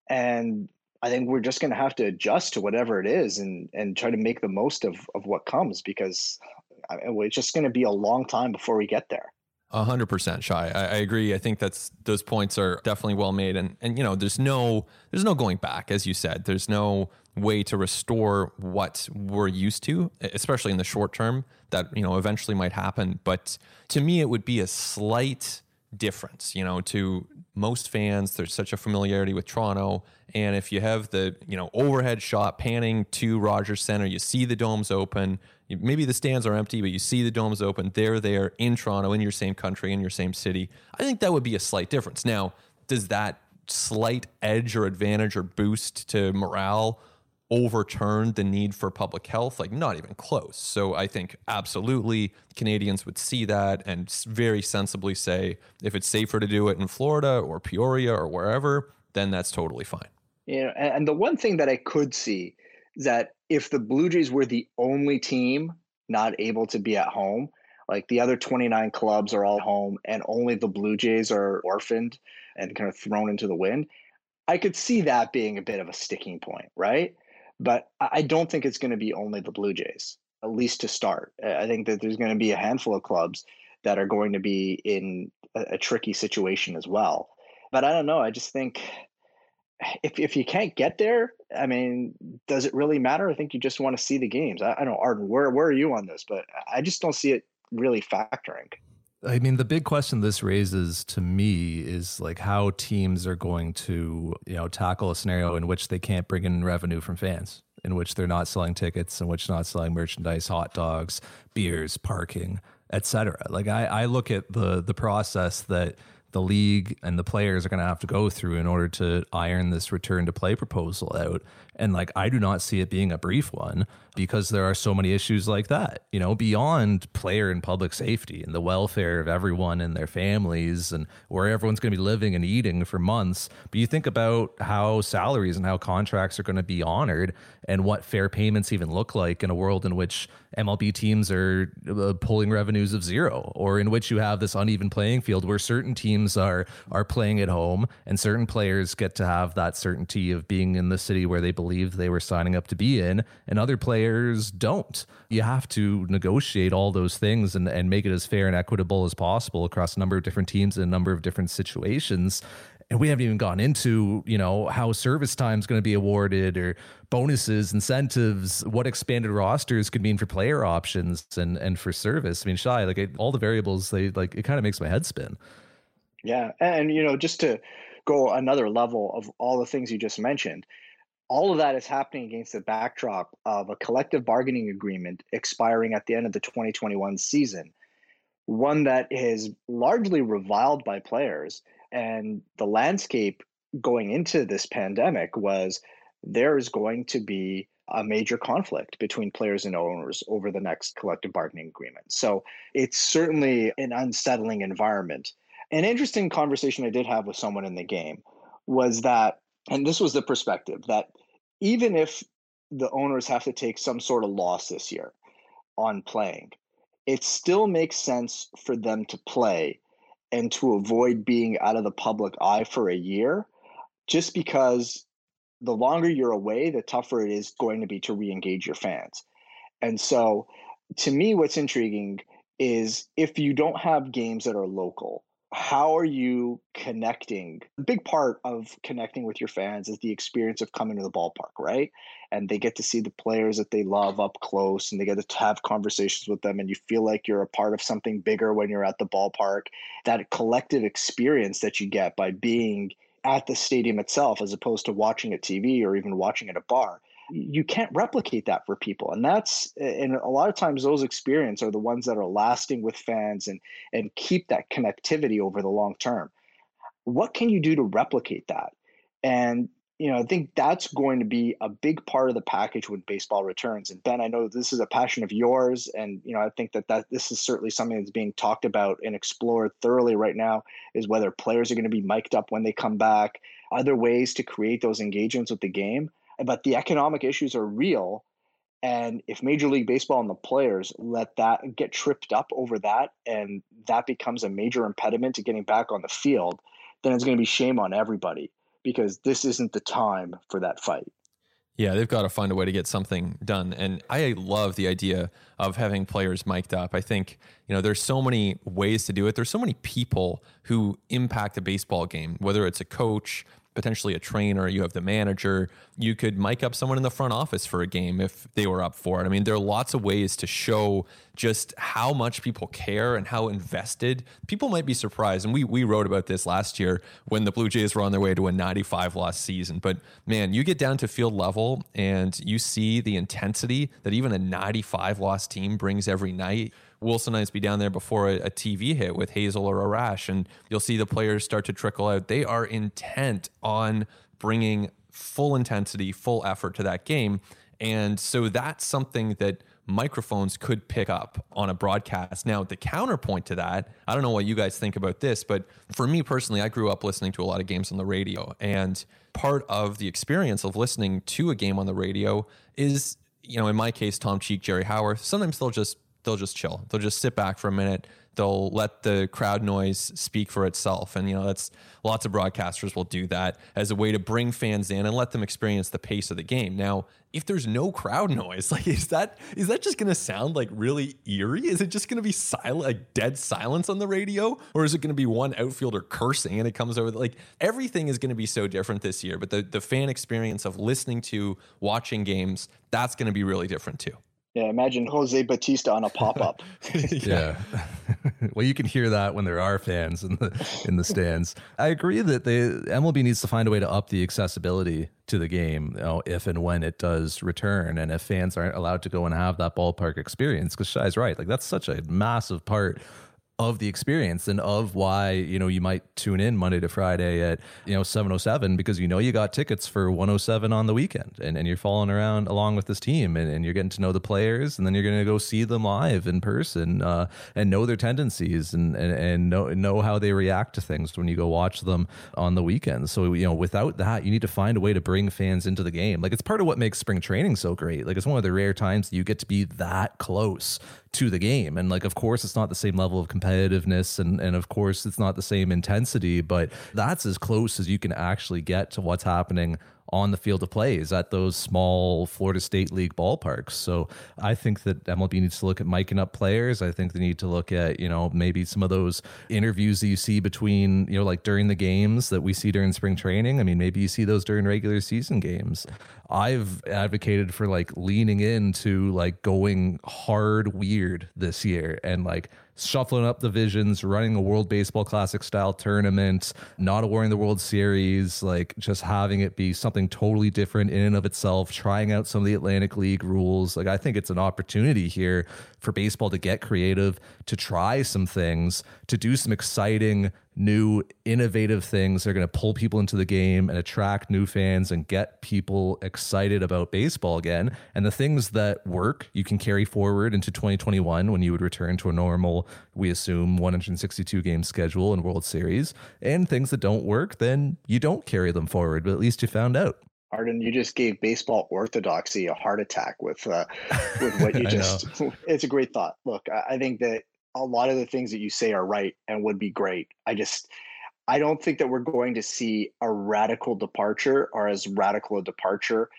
And I think we're just going to have to adjust to whatever it is and, and try to make the most of, of what comes, because I mean, it's just going to be a long time before we get there. A hundred percent, Shai. I, I agree. I think that's those points are definitely well made, and and you know, there's no there's no going back, as you said. There's no way to restore what we're used to, especially in the short term. That, you know, eventually might happen, but to me, it would be a slight difference. You know, to most fans, there's such a familiarity with Toronto, and if you have the, you know, overhead shot panning to Rogers Centre, you see the domes open. Maybe the stands are empty, but you see the domes open. They're there in Toronto, in your same country, in your same city. I think that would be a slight difference. Now, does that slight edge or advantage or boost to morale overturn the need for public health? Like, not even close. So I think absolutely Canadians would see that and very sensibly say, if it's safer to do it in Florida or Peoria or wherever, then that's totally fine. You know, and the one thing that I could see is that if the Blue Jays were the only team not able to be at home, like the other twenty-nine clubs are all home and only the Blue Jays are orphaned and kind of thrown into the wind, I could see that being a bit of a sticking point, right? But I don't think it's going to be only the Blue Jays, at least to start. I think that there's going to be a handful of clubs that are going to be in a, a tricky situation as well. But I don't know. I just think if if you can't get there, I mean, does it really matter? I think you just want to see the games. I, I don't know, Arden, where, where are you on this? But I just don't see it really factoring. I mean, the big question this raises to me is like how teams are going to, you know, tackle a scenario in which they can't bring in revenue from fans, in which they're not selling tickets, in which they're not selling merchandise, hot dogs, beers, parking, et cetera. Like I, I look at the the process that the league and the players are going to have to go through in order to iron this return to play proposal out. And like, I do not see it being a brief one because there are so many issues like that, you know, beyond player and public safety and the welfare of everyone and their families and where everyone's going to be living and eating for months. But you think about how salaries and how contracts are going to be honored and what fair payments even look like in a world in which M L B teams are uh, pulling revenues of zero, or in which you have this uneven playing field where certain teams are are playing at home and certain players get to have that certainty of being in the city where they believe they were signing up to be in, and other players don't. You have to negotiate all those things and, and make it as fair and equitable as possible across a number of different teams and a number of different situations. And we haven't even gone into, you know, how service time is going to be awarded, or bonuses, incentives, what expanded rosters could mean for player options and and for service. I mean, Shai, like it, all the variables, they like it kind of makes my head spin. Yeah, and you know, just to go another level of all the things you just mentioned, all of that is happening against the backdrop of a collective bargaining agreement expiring at the end of the twenty twenty-one season, one that is largely reviled by players. And the landscape going into this pandemic was there is going to be a major conflict between players and owners over the next collective bargaining agreement. So it's certainly an unsettling environment. An interesting conversation I did have with someone in the game was that, and this was the perspective, that even if the owners have to take some sort of loss this year on playing, it still makes sense for them to play and to avoid being out of the public eye for a year, just because the longer you're away, the tougher it is going to be to re-engage your fans. And so to me, what's intriguing is if you don't have games that are local, how are you connecting? A big part of connecting with your fans is the experience of coming to the ballpark, right? And they get to see the players that they love up close, and they get to have conversations with them, and you feel like you're a part of something bigger when you're at the ballpark. That collective experience that you get by being at the stadium itself, as opposed to watching a T V or even watching at a bar, you can't replicate that for people. And that's, and a lot of times those experiences are the ones that are lasting with fans and, and keep that connectivity over the long term. What can you do to replicate that? And, you know, I think that's going to be a big part of the package when baseball returns. And Ben, I know this is a passion of yours. And, you know, I think that, that this is certainly something that's being talked about and explored thoroughly right now, is whether players are going to be mic'd up when they come back, other ways to create those engagements with the game. But the economic issues are real. And if Major League Baseball and the players let that get tripped up over that, and that becomes a major impediment to getting back on the field, then it's going to be shame on everybody, because this isn't the time for that fight. Yeah, they've got to find a way to get something done. And I love the idea of having players mic'd up. I think, you know, there's so many ways to do it. There's so many people who impact a baseball game, whether it's a coach, potentially a trainer, you have the manager. You could mic up someone in the front office for a game if they were up for it. I mean, there are lots of ways to show just how much people care and how invested. People might be surprised, and we we wrote about this last year when the Blue Jays were on their way to a ninety-five loss season. But man, you get down to field level and you see the intensity that even a ninety-five loss team brings every night. We'll sometimes be down there before a, a T V hit with Hazel or Arash, and you'll see the players start to trickle out. They are intent on bringing full intensity, full effort to that game. And so that's something that microphones could pick up on a broadcast. Now, the counterpoint to that, I don't know what you guys think about this, but for me personally, I grew up listening to a lot of games on the radio. And part of the experience of listening to a game on the radio is, you know, in my case, Tom Cheek, Jerry Howarth, sometimes they'll just they'll just chill. They'll just sit back for a minute. They'll let the crowd noise speak for itself. And, you know, that's lots of broadcasters will do that as a way to bring fans in and let them experience the pace of the game. Now, if there's no crowd noise, like, is that is that just going to sound like really eerie? Is it just going to be silent, like dead silence on the radio? Or is it going to be one outfielder cursing and it comes over? Like, everything is going to be so different this year. But the, the fan experience of listening to, watching games, that's going to be really different too. Yeah, imagine Jose Batista on a pop-up. Yeah. Well, you can hear that when there are fans in the in the stands. I agree that the M L B needs to find a way to up the accessibility to the game, you know, if and when it does return, and if fans aren't allowed to go and have that ballpark experience. Because Shai's right, like that's such a massive part of the experience and of why, you know, you might tune in Monday to Friday at, you know, seven oh seven, because you know you got tickets for one oh seven on the weekend, and, and you're following around along with this team, and, and you're getting to know the players, and then you're going to go see them live in person, uh, and know their tendencies, and, and, and know, know how they react to things when you go watch them on the weekends. So, you know, without that, you need to find a way to bring fans into the game. Like, it's part of what makes spring training so great. Like, it's one of the rare times that you get to be that close to the game. And like, of course, it's not the same level of competitiveness, and, and of course, it's not the same intensity, but that's as close as you can actually get to what's happening on the field of play is at those small Florida State League ballparks. So I think that M L B needs to look at miking up players. I think they need to look at, you know, maybe some of those interviews that you see between, you know, like during the games that we see during spring training. I mean, maybe you see those during regular season games. I've advocated for like leaning into like going hard weird this year and like shuffling up divisions, running a World Baseball Classic style tournament, not awarding the World Series, like just having it be something totally different in and of itself, trying out some of the Atlantic League rules. Like, I think it's an opportunity here for baseball to get creative, to try some things, to do some exciting, new, innovative things that are going to pull people into the game and attract new fans and get people excited about baseball again. And the things that work, you can carry forward into twenty twenty-one when you would return to a normal, we assume, one hundred sixty-two game schedule and World Series. And things that don't work, then you don't carry them forward, but at least you found out. Arden, you just gave baseball orthodoxy a heart attack with uh, with what you just. It's a great thought. Look, I, I think that a lot of the things that you say are right and would be great. I just, I don't think that we're going to see a radical departure or as radical a departure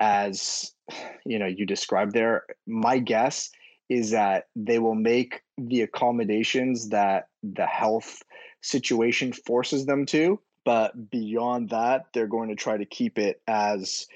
as, you know, you described there. My guess is that they will make the accommodations that the health situation forces them to. But beyond that, they're going to try to keep it as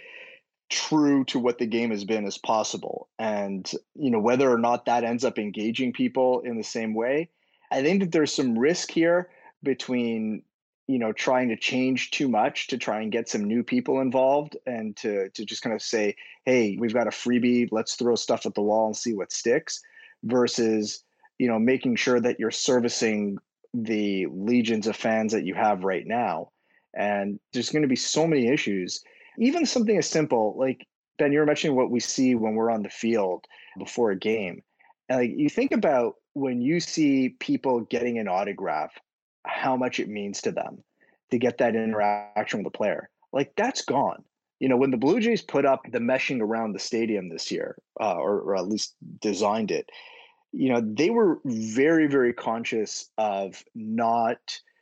true to what the game has been as possible. And, you know, whether or not that ends up engaging people in the same way, I think that there's some risk here between, you know, trying to change too much to try and get some new people involved and to, to just kind of say, hey, we've got a freebie, let's throw stuff at the wall and see what sticks, versus, you know, making sure that you're servicing the legions of fans that you have right now. And there's going to be so many issues. Even something as simple, like, Ben, you were mentioning what we see when we're on the field before a game. And like, you think about when you see people getting an autograph, how much it means to them to get that interaction with the player. Like, that's gone. You know, when the Blue Jays put up the meshing around the stadium this year, uh, or, or at least designed it, you know, they were very, very conscious of not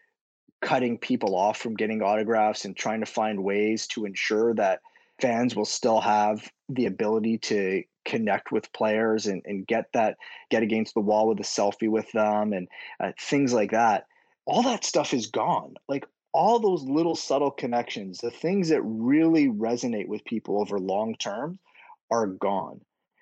cutting people off from getting autographs and trying to find ways to ensure that fans will still have the ability to connect with players and, and get that, get against the wall with a selfie with them and uh, things like that. All that stuff is gone. Like, all those little subtle connections, the things that really resonate with people over long term are gone.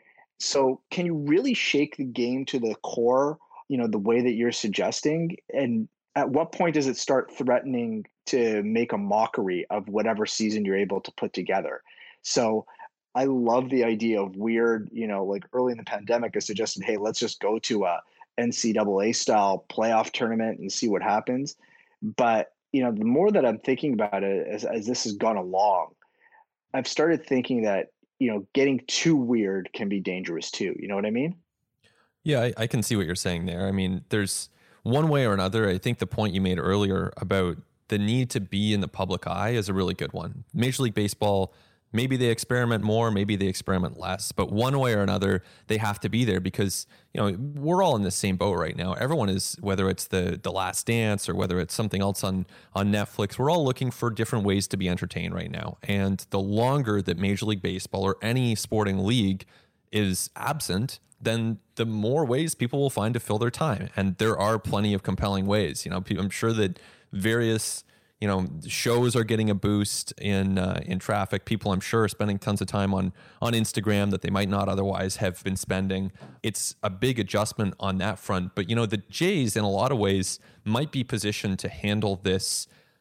So can you really shake the game to the core, you know, the way that you're suggesting? And at what point does it start threatening to make a mockery of whatever season you're able to put together? So I love the idea of weird, you know, like early in the pandemic, I suggested, hey, let's just go to a N C double A style playoff tournament and see what happens. But, you know, the more that I'm thinking about it as, as this has gone along, I've started thinking that, you know, getting too weird can be dangerous too. You know what I mean? Yeah, I, I can see what you're saying there. I mean, there's one way or another. I think the point you made earlier about the need to be in the public eye is a really good one. Major League Baseball, maybe they experiment more, maybe they experiment less, but one way or another, they have to be there because, you know, we're all in the same boat right now. Everyone is, whether it's the the Last Dance or whether it's something else on, on Netflix, we're all looking for different ways to be entertained right now. And the longer that Major League Baseball or any sporting league is absent, then the more ways people will find to fill their time. And there are plenty of compelling ways. You know, I'm sure that various, you know, shows are getting a boost in uh, in traffic. People, I'm sure, are spending tons of time on on Instagram that they might not otherwise have been spending. It's a big adjustment on that front. But, you know, the Jays, in a lot of ways, might be positioned to handle this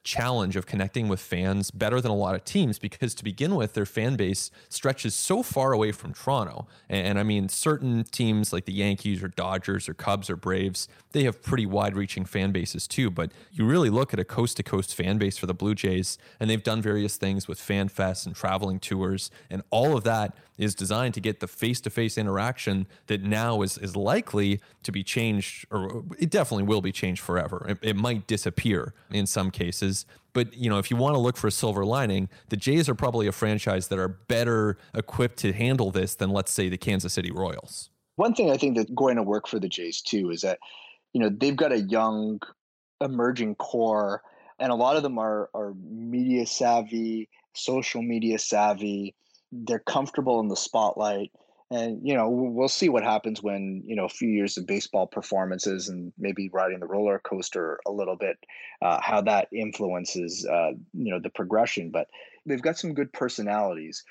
challenge of connecting with fans better than a lot of teams, because to begin with, their fan base stretches so far away from Toronto. And, and I mean, certain teams like the Yankees or Dodgers or Cubs or Braves, they have pretty wide-reaching fan bases too. But you really look at a coast-to-coast fan base for the Blue Jays, and they've done various things with fan fests and traveling tours, and all of that is designed to get the face-to-face interaction that now is is likely to be changed, or it definitely will be changed forever. It, it might disappear in some cases. But, you know, if you want to look for a silver lining, the Jays are probably a franchise that are better equipped to handle this than, let's say, the Kansas City Royals. One thing I think that's going to work for the Jays too is that, you know, they've got a young emerging core, and a lot of them are are media savvy, social media savvy. They're comfortable in the spotlight. And, you know, we'll see what happens when, you know, a few years of baseball performances and maybe riding the roller coaster a little bit, uh, how that influences, uh, you know, the progression. But they've got some good personalities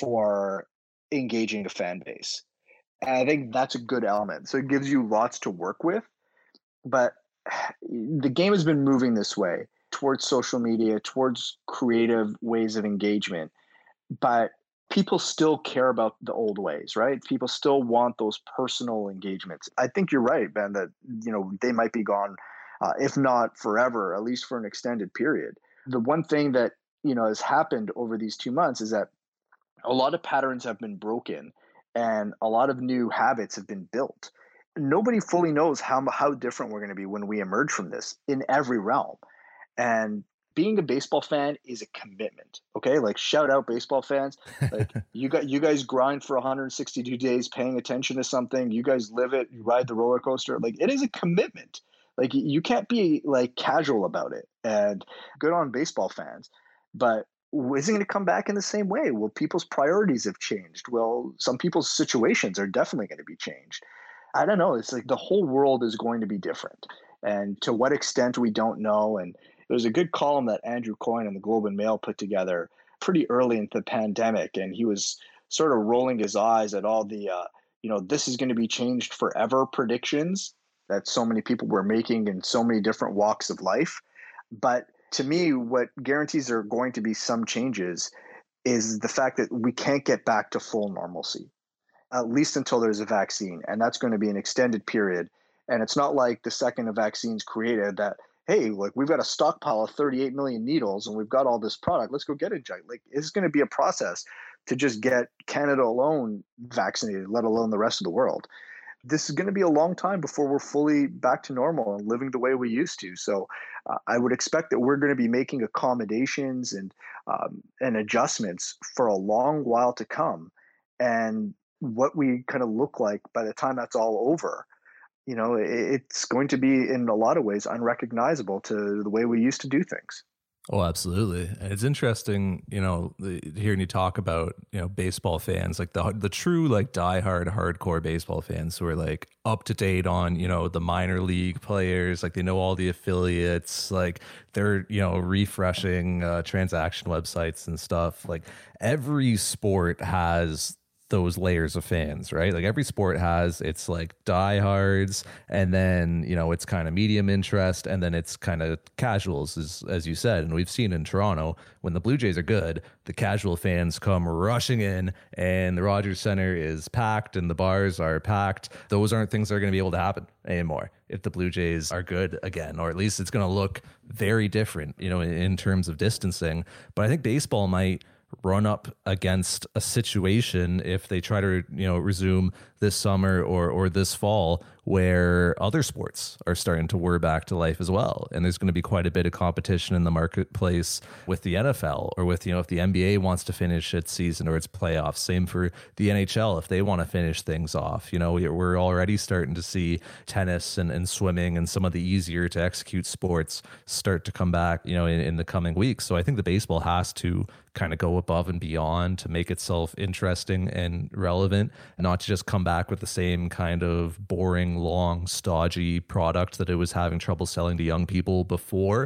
for engaging the fan base. And I think that's a good element. So it gives you lots to work with. But the game has been moving this way towards social media, towards creative ways of engagement. But people still care about the old ways, right? People still want those personal engagements. I think you're right, Ben, that, you know, they might be gone, uh, if not forever, at least for an extended period. The one thing that, you know, has happened over these two months is that a lot of patterns have been broken and a lot of new habits have been built. Nobody fully knows how how different we're going to be when we emerge from this in every realm. And being a baseball fan is a commitment. Okay. Like, shout out baseball fans. Like, you got, you guys grind for one hundred sixty-two days paying attention to something. You guys live it, you ride the roller coaster. Like, it is a commitment. Like, you can't be like casual about it. And good on baseball fans, but isn't going to come back in the same way. Well, people's priorities have changed. Well, some people's situations are definitely going to be changed. I don't know. It's like the whole world is going to be different. And to what extent, we don't know. And there was a good column that Andrew Coyne in the Globe and Mail put together pretty early into the pandemic, and he was sort of rolling his eyes at all the, uh, you know, this is going to be changed forever predictions that so many people were making in so many different walks of life. But to me, what guarantees there are going to be some changes is the fact that we can't get back to full normalcy, at least until there's a vaccine, and that's going to be an extended period. And it's not like the second a vaccine's created that, hey, like, we've got a stockpile of thirty-eight million needles and we've got all this product, let's go get it. Like, it's going to be a process to just get Canada alone vaccinated, let alone the rest of the world. This is going to be a long time before we're fully back to normal and living the way we used to. So uh, I would expect that we're going to be making accommodations and um, and adjustments for a long while to come. And what we kind of look like by the time that's all over, you know, it's going to be in a lot of ways unrecognizable to the way we used to do things. Oh, absolutely. And it's interesting, you know, the, hearing you talk about, you know, baseball fans, like the the true, like, diehard, hardcore baseball fans who are like up to date on, you know, the minor league players, like they know all the affiliates, like they're, you know, refreshing uh, transaction websites and stuff. Like, every sport has those layers of fans, right? Like, every sport has its like diehards, and then, you know, it's kind of medium interest, and then it's kind of casuals, as as you said. And we've seen in Toronto, when the Blue Jays are good, the casual fans come rushing in, and the Rogers Center is packed, and the bars are packed. Those aren't things that are going to be able to happen anymore if the Blue Jays are good again, or at least it's going to look very different, you know, in, in terms of distancing. But I think baseball might run up against a situation if they try to, you know, resume this summer or or this fall, where other sports are starting to whir back to life as well. And there's going to be quite a bit of competition in the marketplace with the N F L, or with, you know, if the N B A wants to finish its season or its playoffs. Same for the N H L if they want to finish things off. You know, we're already starting to see tennis and, and swimming and some of the easier to execute sports start to come back, you know, in, in the coming weeks. So I think the baseball has to kind of go above and beyond to make itself interesting and relevant, not to just come back with the same kind of boring, long, stodgy product that it was having trouble selling to young people before.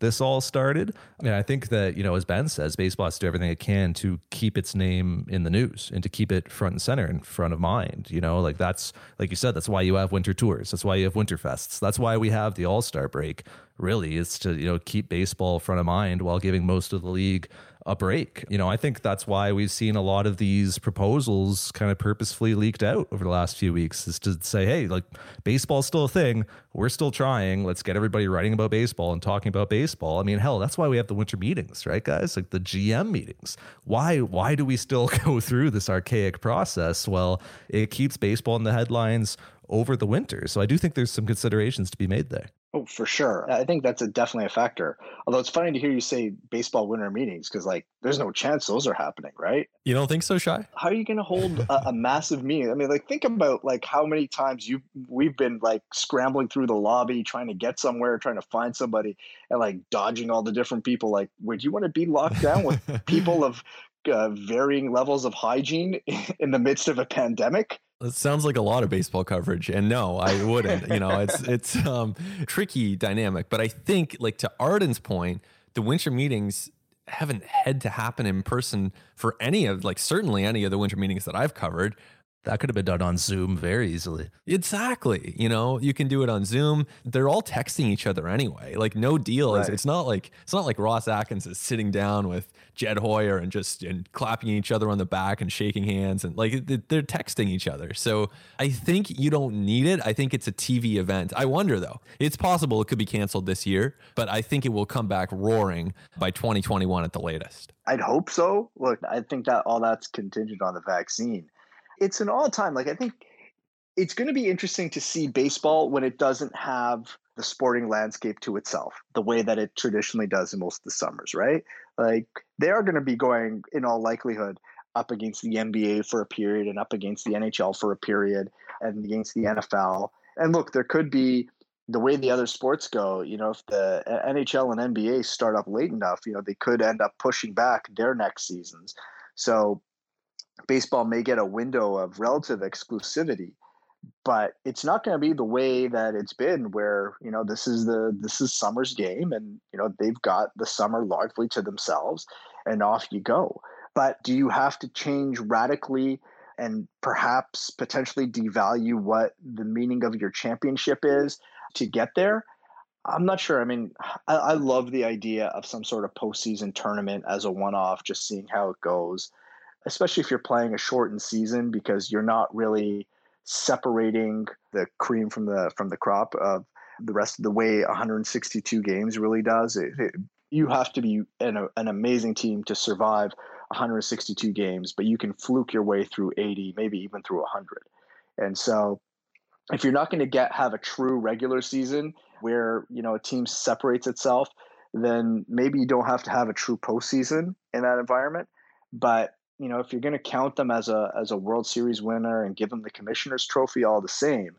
this all started. I mean, I think that, you know, as Ben says, baseball has to do everything it can to keep its name in the news and to keep it front and center in front of mind. You know, like that's, like you said, that's why you have winter tours. That's why you have Winterfests. That's why we have the All-Star break. Really, is to, you know, keep baseball front of mind while giving most of the league a break. You know, I think that's why we've seen a lot of these proposals kind of purposefully leaked out over the last few weeks, is to say, hey, like, baseball's still a thing. We're still trying. Let's get everybody writing about baseball and talking about baseball. I mean, hell, that's why we have the winter meetings, right, guys? Like the G M meetings. Why, why do we still go through this archaic process? Well, it keeps baseball in the headlines over the winter. So I do think there's some considerations to be made there. Oh, for sure. I think that's a, definitely a factor. Although it's funny to hear you say baseball winter meetings, because like there's no chance those are happening, right? You don't think so, Shy? How are you going to hold a, a massive meeting? I mean, like think about like how many times you we've been like scrambling through the lobby, trying to get somewhere, trying to find somebody, and like dodging all the different people. Like, would you want to be locked down with people of uh, varying levels of hygiene in the midst of a pandemic? It sounds like a lot of baseball coverage, and no, I wouldn't. You know, it's it's um tricky dynamic, but I think, like, to Arden's point, the winter meetings haven't had to happen in person for any of, like, certainly any of the winter meetings that I've covered. That could have been done on Zoom very easily. Exactly. You know, you can do it on Zoom. They're all texting each other anyway. Like, no deal. Right. It's not like it's not like Ross Atkins is sitting down with Jed Hoyer and just and clapping each other on the back and shaking hands, and like they're texting each other. So I think you don't need it. I think it's a T V event. I wonder though. It's possible it could be canceled this year, but I think it will come back roaring by twenty twenty-one at the latest. I'd hope so. Look, I think that all that's contingent on the vaccine. It's an all time. Like, I think it's going to be interesting to see baseball when it doesn't have the sporting landscape to itself, the way that it traditionally does in most of the summers, right? Like, they are going to be going, in all likelihood, up against the N B A for a period and up against the N H L for a period and against the N F L. And look, there could be, the way the other sports go, you know, if the N H L and N B A start up late enough, you know, they could end up pushing back their next seasons. So baseball may get a window of relative exclusivity, but it's not going to be the way that it's been, where, you know, this is the this is summer's game, and, you know, they've got the summer largely to themselves, and off you go. But do you have to change radically and perhaps potentially devalue what the meaning of your championship is to get there? I'm not sure. I mean, I, I love the idea of some sort of postseason tournament as a one-off, just seeing how it goes, especially if you're playing a shortened season, because you're not really separating the cream from the from the crop of the rest of the way one hundred sixty-two games really does. It, it, you have to be an, an amazing team to survive one hundred sixty-two games, but you can fluke your way through eighty, maybe even through one hundred. And so if you're not going to get have a true regular season where, you know, a team separates itself, then maybe you don't have to have a true postseason in that environment. But you know, if you're going to count them as a as a World Series winner and give them the Commissioner's Trophy all the same,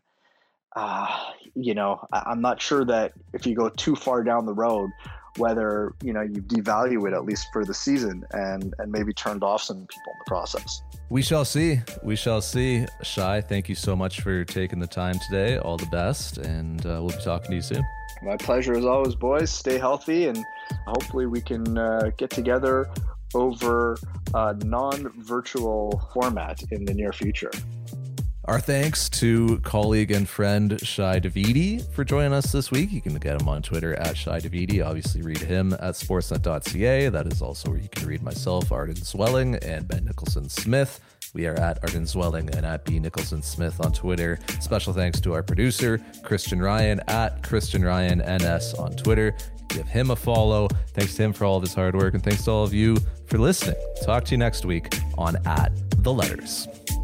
uh, you know, I, I'm not sure that if you go too far down the road, whether, you know, you devalue it at least for the season and and maybe turned off some people in the process. We shall see. We shall see. Shy, thank you so much for taking the time today. All the best, and uh, we'll be talking to you soon. My pleasure as always, boys. Stay healthy, and hopefully we can uh, get together over a non-virtual format in the near future. Our thanks to colleague and friend Shai Davidi for joining us this week. You can get him on Twitter at Shai Davidi. Obviously, read him at sportsnet dot c a. That is also where you can read myself, Arden Zwelling, and Ben Nicholson Smith. We are at Arden Zwelling and at B Nicholson Smith on Twitter. Special thanks to our producer, Christian Ryan, at Christian Ryan N S on Twitter. Give him a follow. Thanks to him for all of his hard work, and thanks to all of you for listening. Talk to you next week on At The Letters.